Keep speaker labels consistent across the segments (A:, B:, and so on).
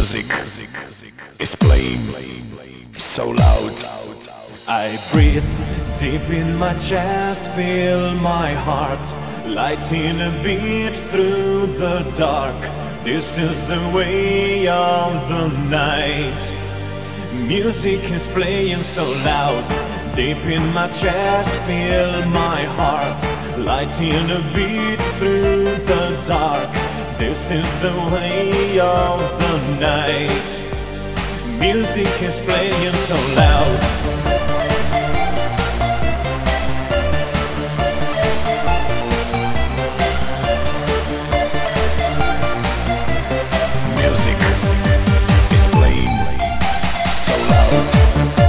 A: Music is playing so loud.
B: I breathe deep in my chest, feel my heart lighting a beat through the dark. This is the way of the night. Music is playing so loud. Deep in my chest, feel my heart lighting a beat through the dark. This is the way of the night. Music is playing so loud.
A: Music is playing so loud.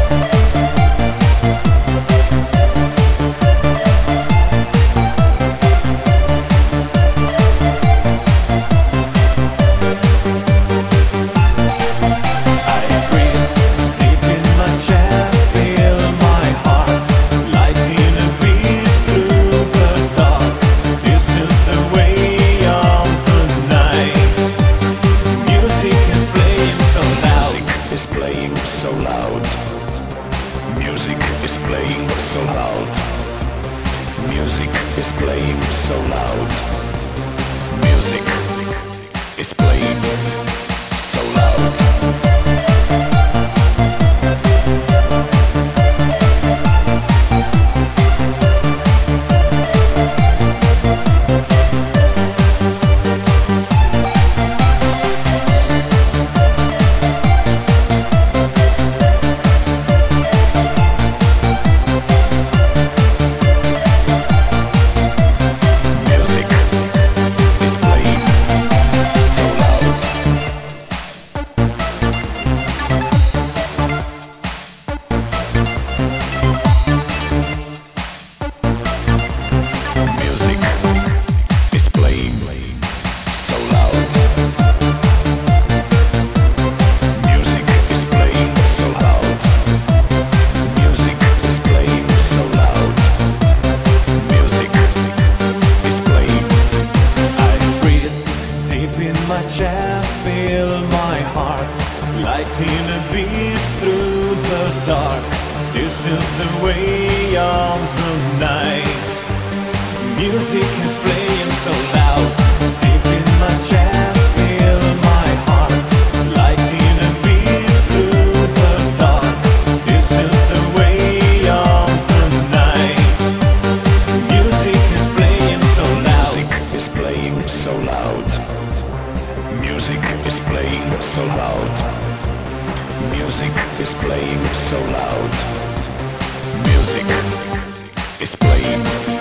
A: So loud. Music is playing so loud. Music is playing so loud. Music is playing so loud. Chest, feel my heart lighting a beat through the dark. This is the way of the night. Music is playing so loud. Deep in my chest, feel my heart lighting a beat through the dark. This is the way of the night. Music is playing so loud. Music is playing so loud. Music is playing so loud. Music is playing so loud. Music is playing